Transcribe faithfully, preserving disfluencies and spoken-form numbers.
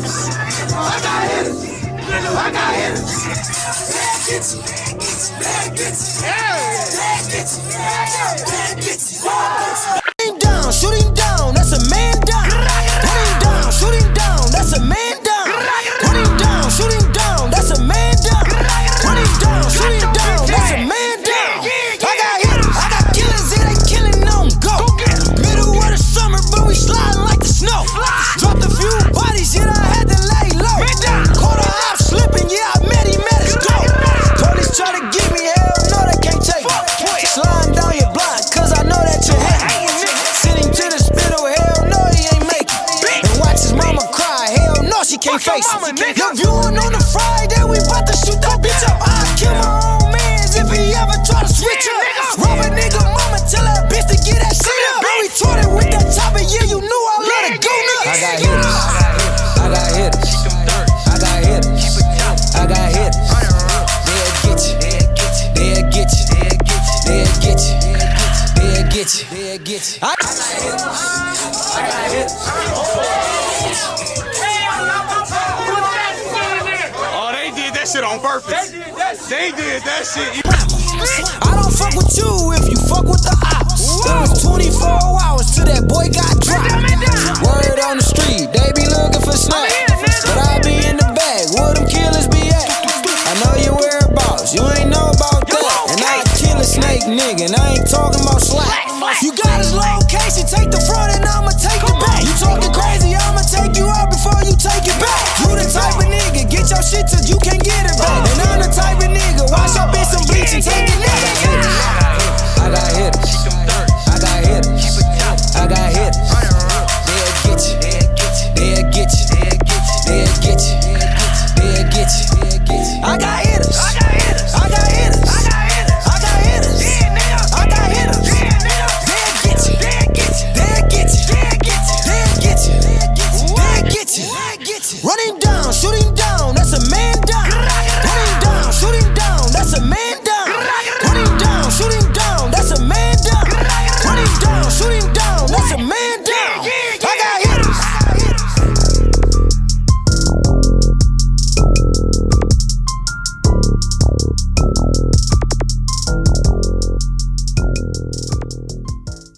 I got hitters. I got hitters. Bad gets you. Bad gets you. Bad gets you. Bad gets you. Shoot him down, shoot him down, that's a man down. Put him down, shoot him down, that's a man down. Put him down, shoot him down, that's a man down. Put him down, shoot him down, that's a man down. I got hitters, I got killers, it ain't killing on go. Middle of the summer, but we sliding like the snow. Dropped a few bodies, yet I had to lay low. Caught a op slipping, yeah, I met him at his door. Police try to get me, hell no, they can't take me. Sliding down your block, cause I know that you hate me. Sitting to the spittle, hell no, he ain't make it. And watch his mama cry, hell no, she can't face it. Yo, viewing on the Friday, we bout to shoot that bitch up. I kill my own mans if he ever try to switch up. Rob a nigga mama, tell that bitch to get that shit up. Bro, retorted with that chopper, yeah, you knew I let it go nuts. I got hitters, I got hitters, I got hitters, I got hitters. They'll get you, they'll get you, they'll get you, they'll get you, they'll get you. I got hitters, I got hitters. Oh, they did that shit on purpose. They did that shit. I don't fuck with you if you fuck with the ops. It was twenty-four hours till that boy got dropped. Word on the street, they be looking for snacks, but I be in the bag, where them killers be at? I know you whereabouts, you ain't know about that. And I kill a snake nigga, and I ain't talking about slack. You got his location, take the front and I'ma take the back. You talking crazy, I'ma take you out before you take it back. You the type of nigga, get your shit till you can't get it back. And I'm the type of nigga, wash up in some bleach and take it back. I got hitters, I got hitters, I got hitters. They'll get you, they'll get you, they'll get you, they'll get you, they'll get you. I got hitters, I got hitters, I got hitters, I got hitters, I got hitters, I got hitters. They'll get you, they'll get you, they'll get you, they'll get you, they'll get you, they'll get you, they'll get you. Run him down, shoot him